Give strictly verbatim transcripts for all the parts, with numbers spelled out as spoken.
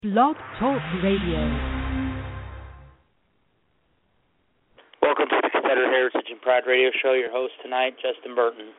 Blog Talk Radio. Welcome to the Confederate Heritage and Pride Radio Show. Your host tonight, Justin Burton.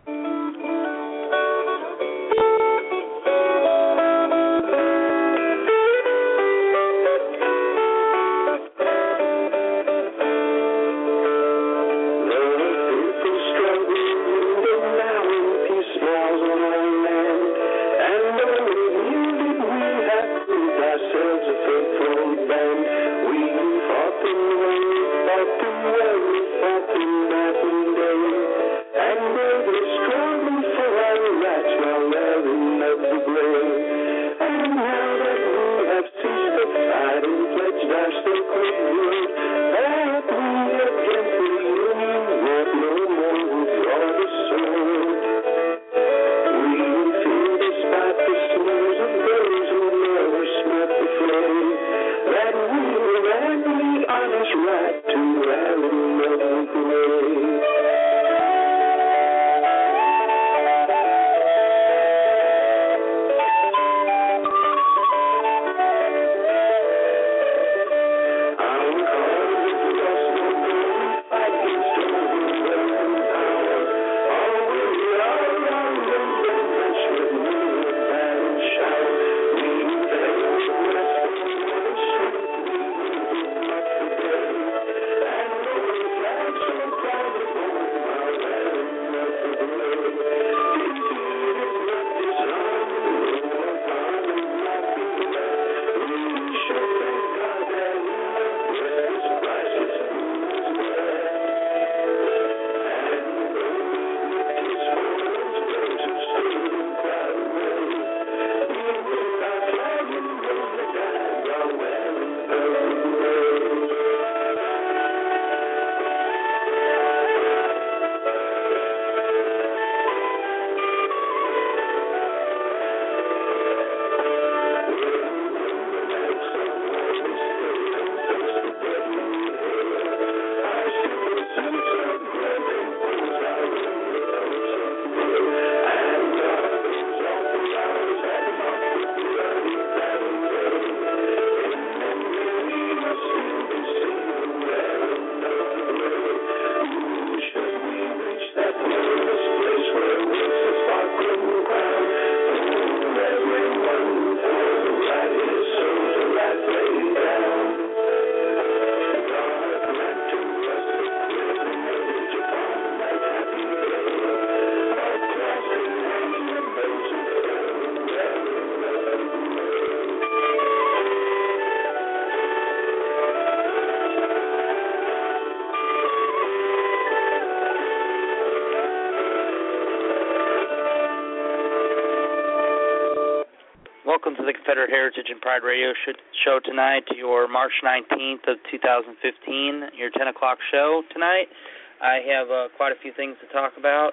Welcome to the Confederate Heritage and Pride Radio Show tonight, your March nineteenth of two thousand fifteen, your ten o'clock show tonight. I have uh, quite a few things to talk about,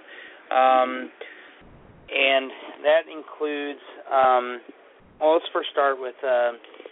um, and that includes, um, well, let's first start with, uh,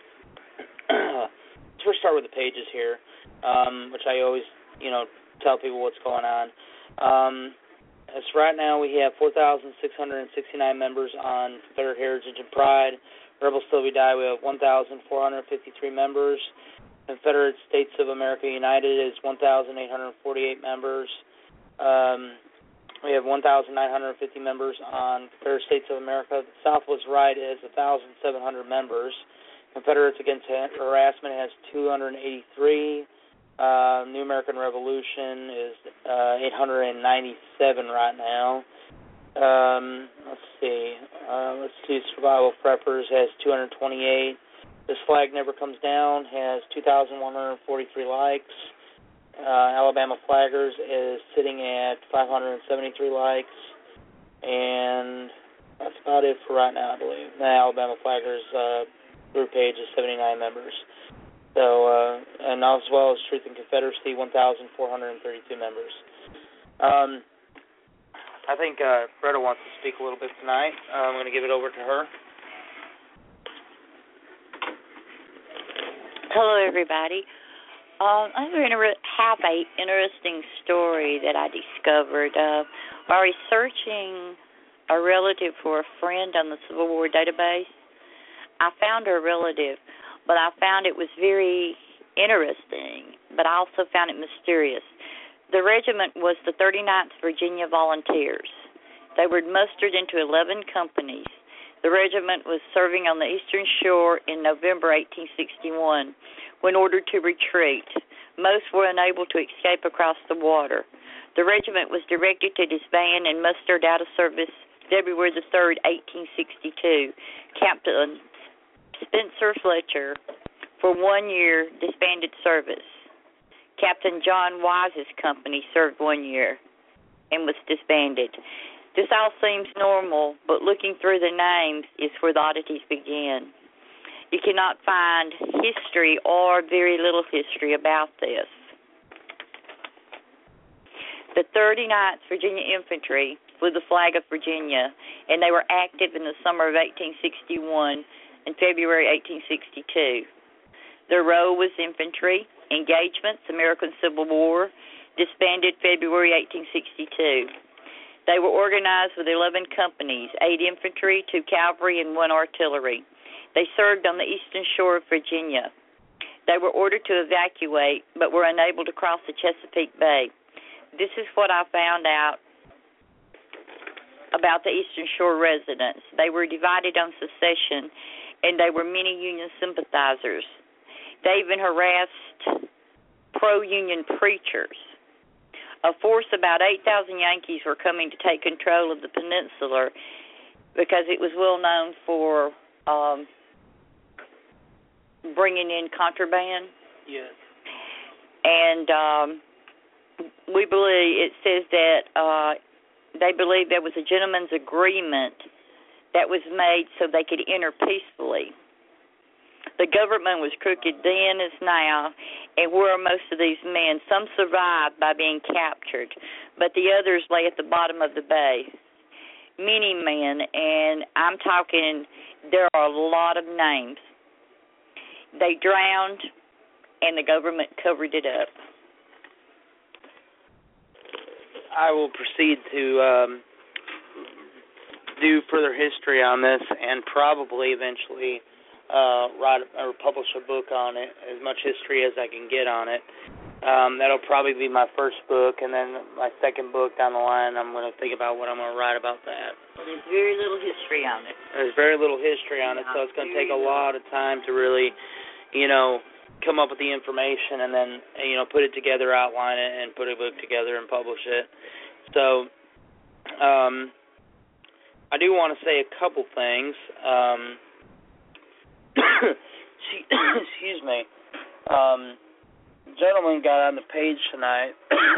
let's first start with the pages here, um, which I always, you know, tell people what's going on. Um, As right now, we have four thousand six hundred sixty-nine members on Confederate Heritage and Pride. Rebel Still We Die, we have one thousand four hundred fifty-three members. Confederate States of America United is one thousand eight hundred forty-eight members. Um, we have one thousand nine hundred fifty members on Confederate States of America. Southwest Right is one thousand seven hundred members. Confederates Against Harassment has two hundred eighty-three. Uh, New American Revolution is uh, eight hundred ninety-seven right now. Um, let's see. Uh, let's see. Survival Preppers has two hundred twenty-eight. This Flag Never Comes Down has two thousand one hundred forty-three likes. Uh, Alabama Flaggers is sitting at five hundred seventy-three likes. And that's about it for right now, I believe. The Alabama Flaggers uh, group page is seventy-nine members. So, uh, and as well as Truth and Confederacy, one thousand four hundred thirty-two members. Um, I think uh, Greta wants to speak a little bit tonight. Uh, I'm going to give it over to her. Hello, everybody. Um, I have an interesting story that I discovered uh, while researching a relative for a friend on the Civil War database. I found her relative, but I found it was very interesting, but I also found it mysterious. The regiment was the thirty-ninth Virginia Volunteers. They were mustered into eleven companies. The regiment was serving on the Eastern Shore in November eighteen sixty-one. When ordered to retreat, most were unable to escape across the water. The regiment was directed to disband and mustered out of service February the third, eighteen sixty-two. Captain Spencer Fletcher, for one year, disbanded service. Captain John Wise's company served one year and was disbanded. This all seems normal, but looking through the names is where the oddities begin. You cannot find history or very little history about this. The thirty-ninth Virginia Infantry flew the flag of Virginia, and they were active in the summer of eighteen sixty-one and February eighteen sixty-two. Their role was infantry, engagements, American Civil War, disbanded February eighteen sixty-two. They were organized with eleven companies, eight infantry, two cavalry, and one artillery. They served on the eastern shore of Virginia. They were ordered to evacuate, but were unable to cross the Chesapeake Bay. This is what I found out about the Eastern Shore residents. They were divided on secession, and they were many Union sympathizers. They even harassed pro-Union preachers. A force about eight thousand Yankees were coming to take control of the peninsula because it was well known for um, bringing in contraband. Yes. And um, we believe, it says that uh, they believe there was a gentleman's agreement that was made so they could enter peacefully. The government was crooked then as now, and where are most of these men? Some survived by being captured, but the others lay at the bottom of the bay. Many men, and I'm talking, there are a lot of names. They drowned, and the government covered it up. I will proceed to um, do further history on this and probably eventually uh, write or publish a book on it, as much history as I can get on it. Um, that'll probably be my first book, and then my second book down the line, I'm going to think about what I'm going to write about that. Well, there's very little history on it. There's very little history on it, so it's going to take a lot of time to really, you know, come up with the information and then, you know, put it together, outline it, and put a book together and publish it. So um, I do want to say a couple things. Um, excuse me. Um, gentleman got on the page tonight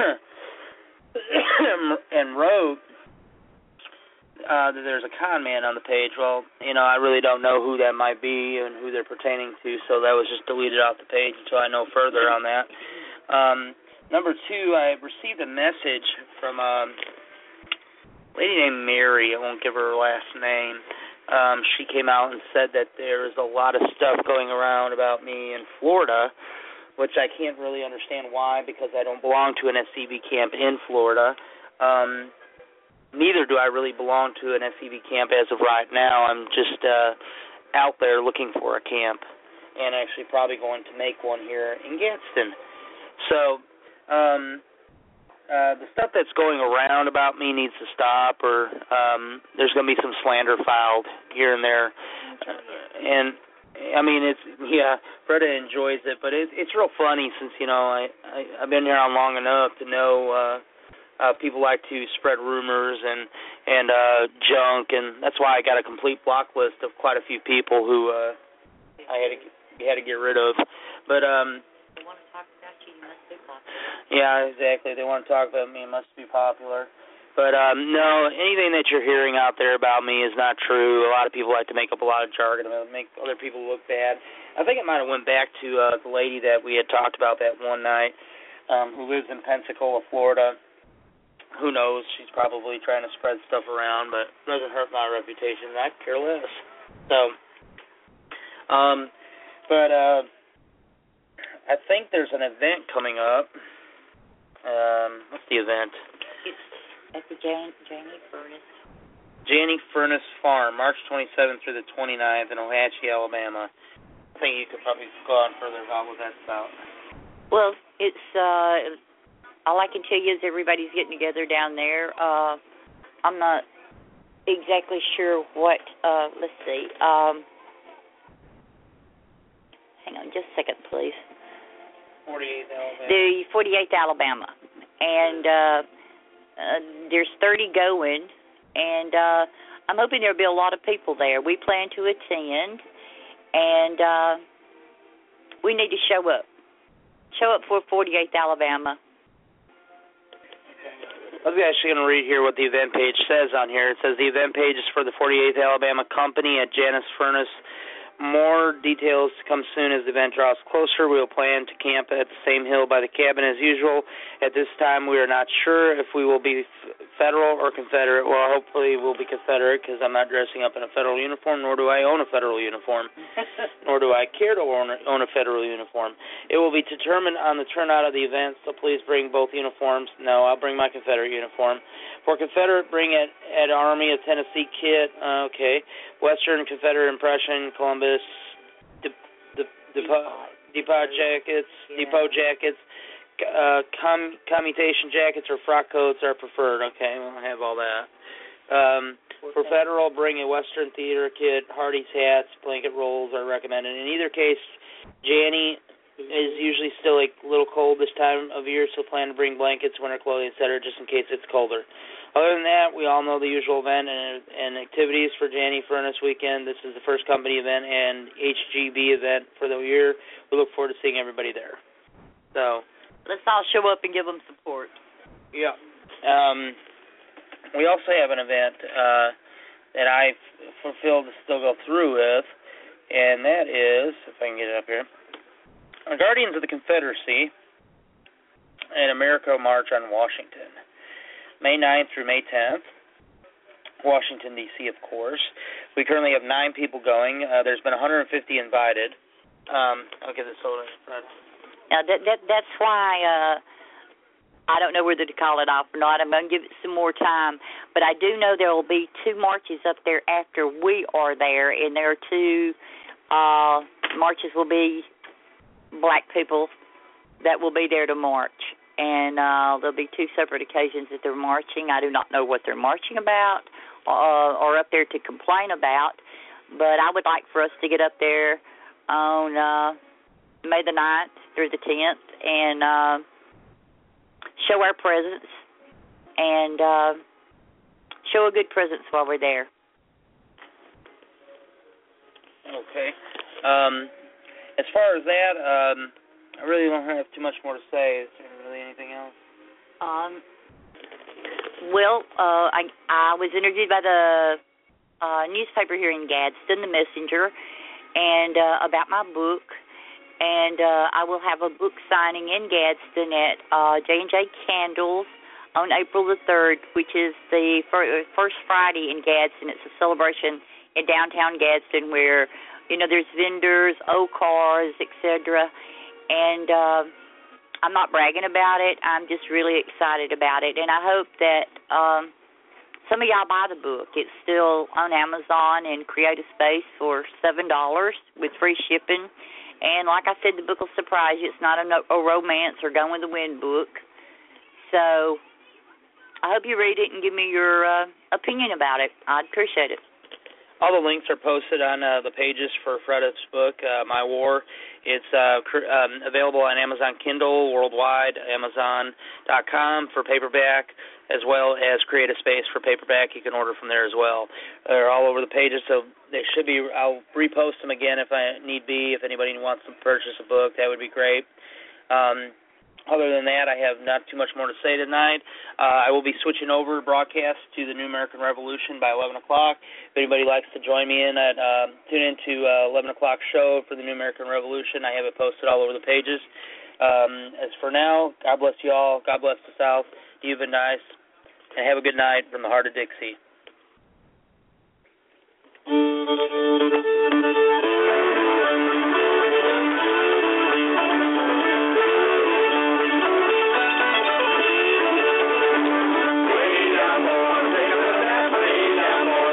and wrote uh, that there's a con man on the page. Well, you know, I really don't know who that might be and who they're pertaining to, so that was just deleted off the page until I know further on that. Um, number two, I received a message from a lady named Mary. I won't give her her last name. Um, she came out and said that there is a lot of stuff going around about me in Florida, which I can't really understand why, because I don't belong to an S C V camp in Florida. Um, neither do I really belong to an S C V camp as of right now. I'm just uh, out there looking for a camp, and actually probably going to make one here in Gadsden. So um, uh, the stuff that's going around about me needs to stop, or um, there's going to be some slander filed here and there. Uh, and I mean, it's yeah, Freda enjoys it, but it, it's real funny since, you know, I, I, I've been here on long enough to know uh, uh, people like to spread rumors and and uh, junk, and that's why I got a complete block list of quite a few people who uh, I had to had to get rid of. But um, they want to talk about you, you must be popular. Yeah, exactly. They want to talk about me, it must be popular. But, um, no, anything that you're hearing out there about me is not true. A lot of people like to make up a lot of jargon to make other people look bad. I think it might have went back to uh, the lady that we had talked about that one night um, who lives in Pensacola, Florida. Who knows? She's probably trying to spread stuff around, but it doesn't hurt my reputation. I could care less. So, um, but uh, I think there's an event coming up. Um, what's the event? It's at the Janie, Janie Furnace. Janney Furnace Farm, March twenty-seventh through the twenty-ninth in Ohatchee, Alabama. I think you could probably go on further about what that's about. Well, it's uh, all I can tell you is everybody's getting together down there. Uh, I'm not exactly sure what. Uh, let's see. Um, hang on, just a second, please. forty-eighth Alabama. The forty-eighth Alabama, and uh, uh, there's thirty going, and uh, I'm hoping there'll be a lot of people there. We plan to attend. And uh, we need to show up. Show up for forty-eighth Alabama. I was actually going to read here what the event page says on here. It says the event page is for the forty-eighth Alabama Company at Janus Furnace. More details to come soon as the event draws closer. We will plan to camp at the same hill by the cabin as usual. At this time, we are not sure if we will be Federal or Confederate. Well, hopefully we'll be Confederate because I'm not dressing up in a Federal uniform, nor do I own a Federal uniform, nor do I care to own a Federal uniform. It will be determined on the turnout of the event, so please bring both uniforms. No, I'll bring my Confederate uniform. For Confederate, bring it at Army of Tennessee kit. Uh, okay. Western Confederate impression, Columbus, Depot, Depot jackets, Depot jackets, uh, com, commutation jackets or frock coats are preferred. Okay, we'll have all that. Um, for Federal, bring a Western theater kit. Hardy's hats, blanket rolls are recommended. In either case, Janney is usually still a little cold this time of year, so plan to bring blankets, winter clothing, et cetera, just in case it's colder. Other than that, we all know the usual event and, and activities for Janney Furnace Weekend. This is the first company event and H G B event for the year. We look forward to seeing everybody there. So let's all show up and give them support. Yeah. Um, we also have an event uh, that I fulfilled to still go through with, and that is, if I can get it up here, Guardians of the Confederacy and America March on Washington. May ninth through May tenth, Washington, D C, of course. We currently have nine people going. Uh, there's been one hundred fifty invited. Um, I'll get this over in front. Now, that, that, that's why uh, I don't know whether to call it off or not. I'm going to give it some more time. But I do know there will be two marches up there after we are there, and there are two uh, marches will be black people that will be there to march. And uh, there'll be two separate occasions that they're marching. I do not know what they're marching about uh, or up there to complain about, but I would like for us to get up there on uh, May the ninth through the tenth and uh, show our presence and uh, show a good presence while we're there. Okay. Um, as far as that, um, I really don't have too much more to say. Is there really anything else? Um. Well, uh, I I was interviewed by the uh, newspaper here in Gadsden, the Messenger, and uh, about my book. And uh, I will have a book signing in Gadsden at uh, J and J Candles on April the third, which is the fir- first Friday in Gadsden. It's a celebration in downtown Gadsden where, you know, there's vendors, old cars, et cetera. And uh, I'm not bragging about it. I'm just really excited about it. And I hope that um, some of y'all buy the book. It's still on Amazon and Create a Space for seven dollars with free shipping. And like I said, the book will surprise you. It's not a, no- a romance or Gone with the Wind book. So I hope you read it and give me your uh, opinion about it. I'd appreciate it. All the links are posted on uh, the pages for Fred's book, uh, My War. It's uh, cr- um, available on Amazon Kindle worldwide, Amazon dot com for paperback, as well as Create a Space for paperback. You can order from there as well. They're all over the pages, so they should be. I'll repost them again if I need be. If anybody wants to purchase a book, that would be great. Um, Other than that, I have not too much more to say tonight. Uh, I will be switching over broadcast to the New American Revolution by eleven o'clock. If anybody likes to join me in, at, uh, tune into uh, eleven o'clock show for the New American Revolution. I have it posted all over the pages. Um, as for now, God bless you all. God bless the South. You've been nice. And have a good night from the heart of Dixie. Freedom, freedom, freedom, freedom.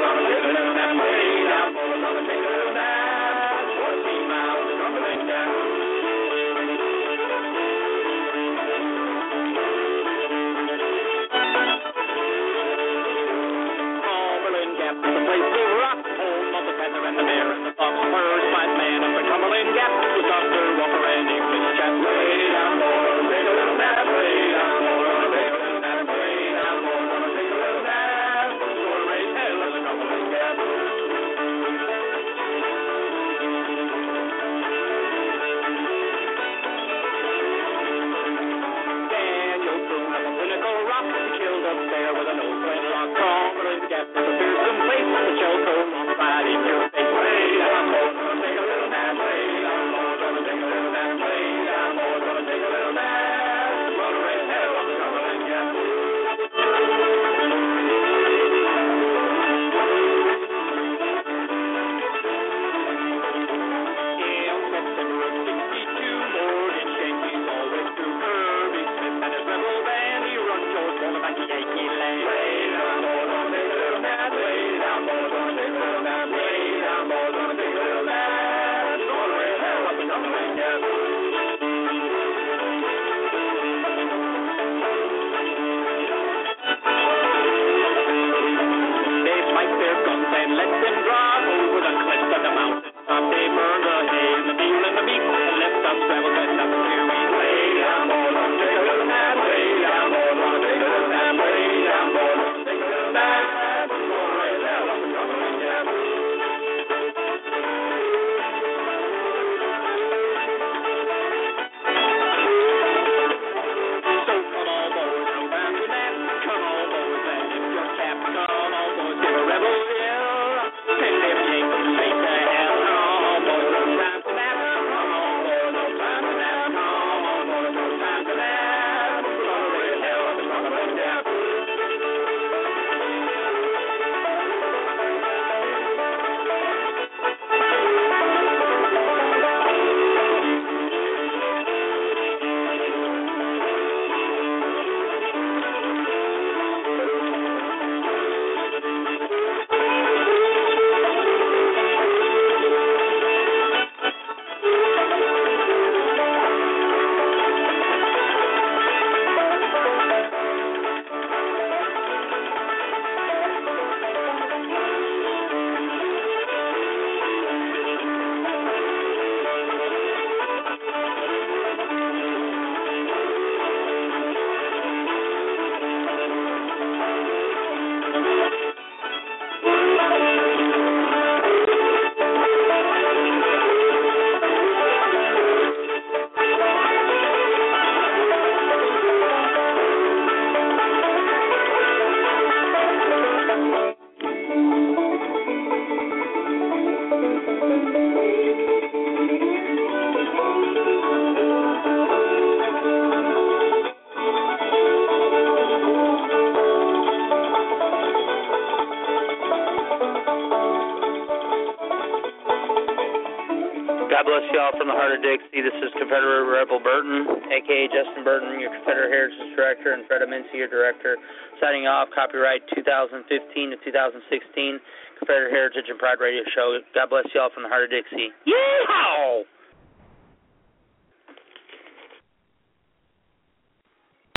God bless you all from the heart of Dixie. This is Confederate Rebel Burton, a k a. Justin Burton, your Confederate Heritage Director, and Fred Aminci, your Director, signing off. Copyright two thousand fifteen to two thousand sixteen, Confederate Heritage and Pride Radio Show. God bless you all from the heart of Dixie. Yeehaw!